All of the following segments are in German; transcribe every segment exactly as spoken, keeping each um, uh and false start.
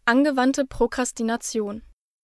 Angewandte Prokrastination.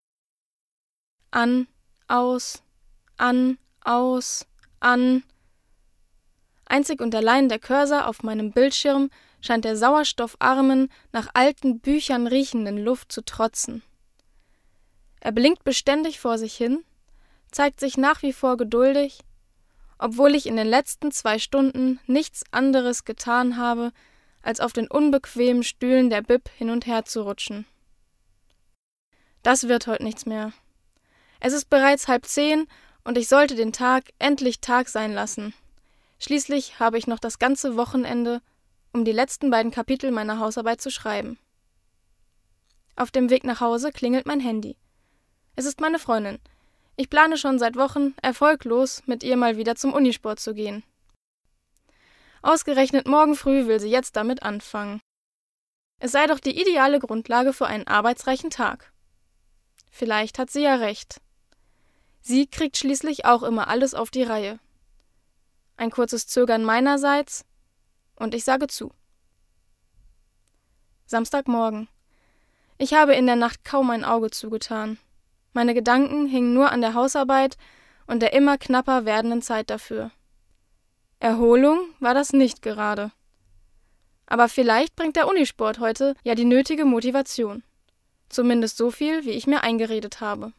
An, aus, an, aus, an. Einzig und allein der Cursor auf meinem Bildschirm scheint der sauerstoffarmen, nach alten Büchern riechenden Luft zu trotzen. Er blinkt beständig vor sich hin, zeigt sich nach wie vor geduldig, obwohl ich in den letzten zwei Stunden nichts anderes getan habe, als auf den unbequemen Stühlen der Bib hin und her zu rutschen. Das wird heute nichts mehr. Es ist bereits halb zehn und ich sollte den Tag endlich Tag sein lassen. Schließlich habe ich noch das ganze Wochenende, um die letzten beiden Kapitel meiner Hausarbeit zu schreiben. Auf dem Weg nach Hause klingelt mein Handy. Es ist meine Freundin. Ich plane schon seit Wochen, erfolglos, mit ihr mal wieder zum Unisport zu gehen. Ausgerechnet morgen früh will sie jetzt damit anfangen. Es sei doch die ideale Grundlage für einen arbeitsreichen Tag. Vielleicht hat sie ja recht. Sie kriegt schließlich auch immer alles auf die Reihe. Ein kurzes Zögern meinerseits und ich sage zu. Samstagmorgen. Ich habe in der Nacht kaum ein Auge zugetan. Meine Gedanken hingen nur an der Hausarbeit und der immer knapper werdenden Zeit dafür. Erholung war das nicht gerade. Aber vielleicht bringt der Unisport heute ja die nötige Motivation. Zumindest so viel, wie ich mir eingeredet habe.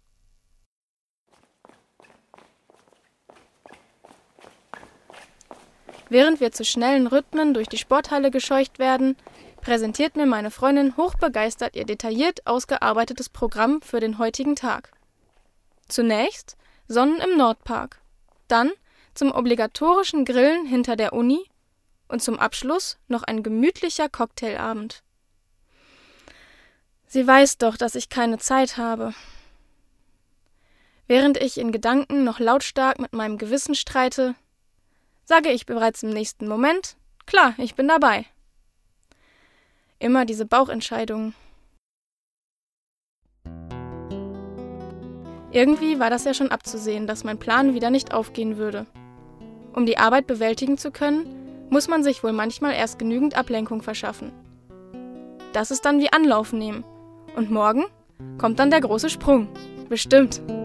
Während wir zu schnellen Rhythmen durch die Sporthalle gescheucht werden, präsentiert mir meine Freundin hochbegeistert ihr detailliert ausgearbeitetes Programm für den heutigen Tag. Zunächst Sonnen im Nordpark, dann zum obligatorischen Grillen hinter der Uni und zum Abschluss noch ein gemütlicher Cocktailabend. Sie weiß doch, dass ich keine Zeit habe. Während ich in Gedanken noch lautstark mit meinem Gewissen streite, sage ich bereits im nächsten Moment, klar, ich bin dabei. Immer diese Bauchentscheidungen. Irgendwie war das ja schon abzusehen, dass mein Plan wieder nicht aufgehen würde. Um die Arbeit bewältigen zu können, muss man sich wohl manchmal erst genügend Ablenkung verschaffen. Das ist dann wie Anlauf nehmen. Und morgen kommt dann der große Sprung. Bestimmt.